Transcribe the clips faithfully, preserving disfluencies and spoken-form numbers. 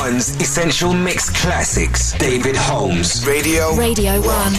One's Essential Mix Classics. David Holmes. Radio. Radio One.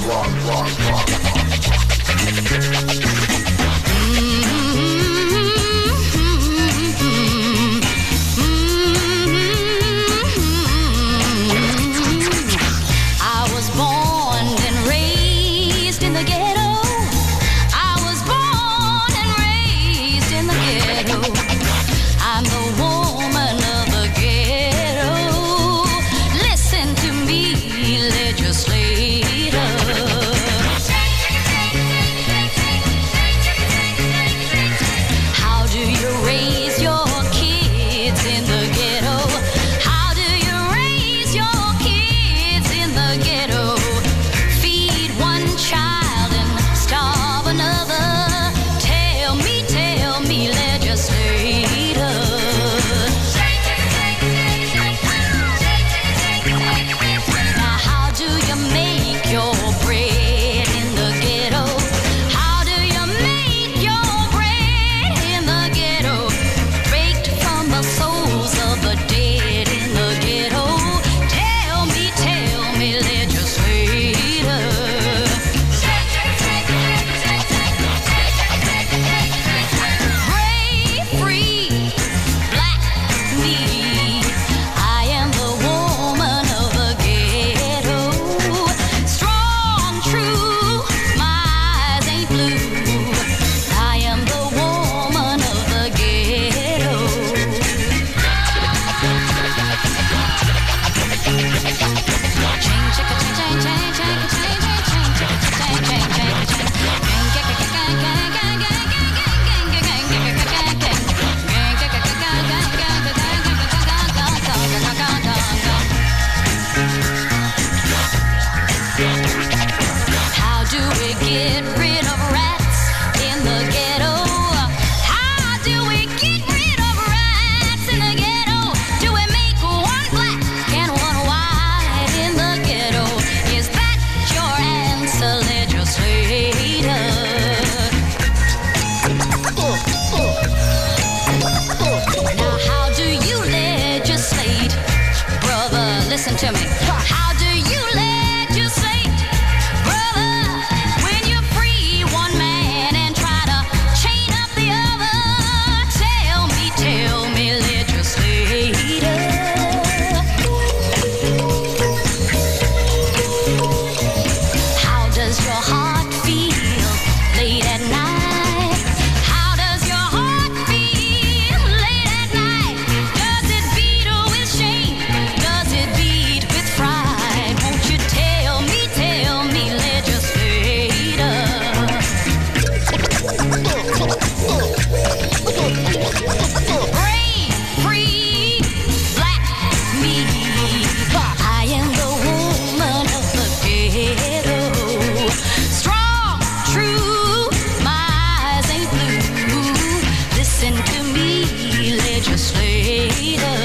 Listen to me. How do you legislate, brother, when you're free one man and try to chain up the other? Tell me, tell me, legislator. How does your heart feel late at night? How does your heart feel late at night? Does it beat with shame? Does it beat with pride? Won't you tell me, tell me, legislator? Brave, free, black me. I am the woman of the ghetto. Strong, true, my eyes ain't blue. Listen to me, legislator.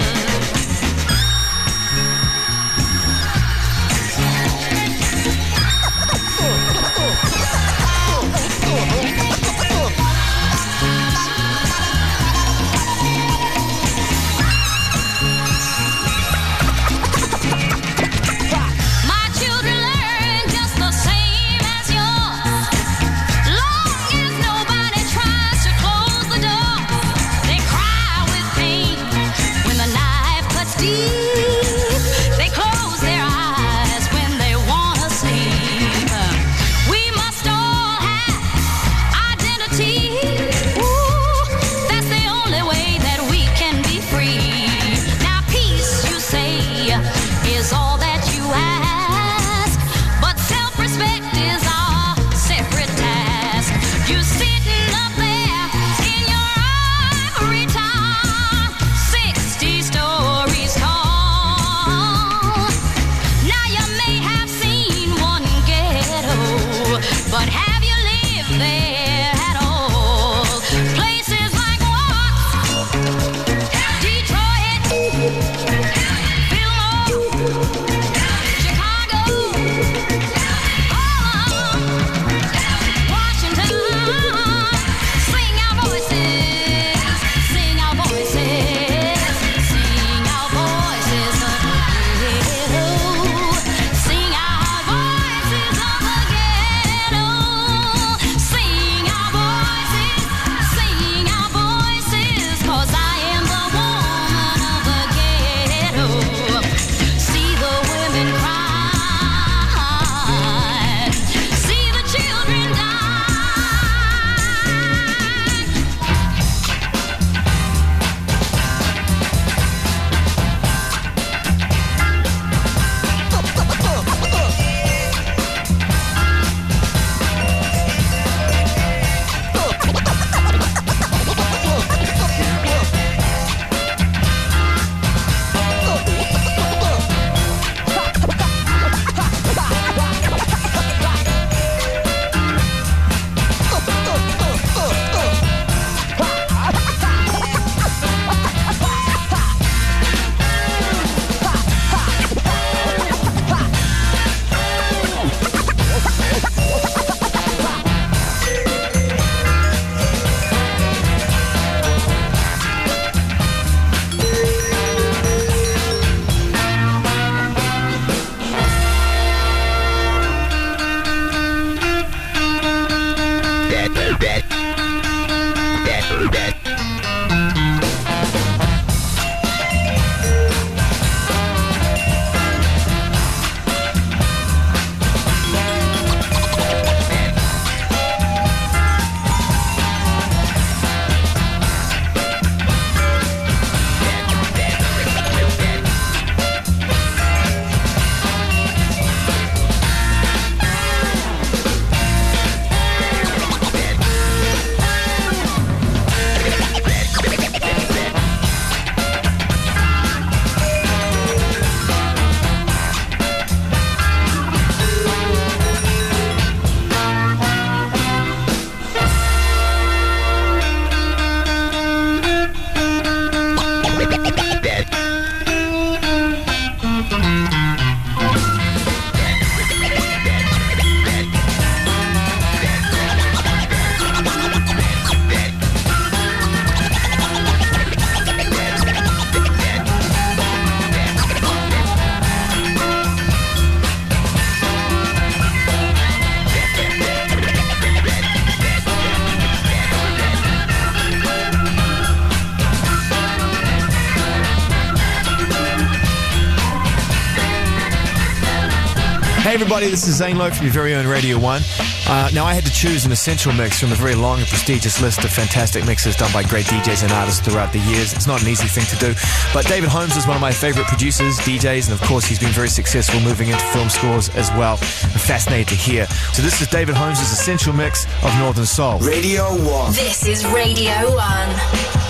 My children learn just the same as yours. Long as nobody tries to close the door, they cry with pain when the knife cuts deep. They close their eyes when they wanna sleep. We must all have identity. Ooh, that's the only way that we can be free. Now peace, you say, is all that you ask, but self-respect is our separate task. You sitting up there in your ivory tower, sixty stories tall. Hey everybody, this is Zane Lowe from your very own Radio one. Uh, now I had to choose an essential mix from a very long and prestigious list of fantastic mixes done by great D Js and artists throughout the years. It's not an easy thing to do, but David Holmes is one of my favourite producers, D Js, and of course he's been very successful moving into film scores as well. I'm fascinated to hear. So this is David Holmes' essential mix of Northern Soul. Radio one. This is Radio one.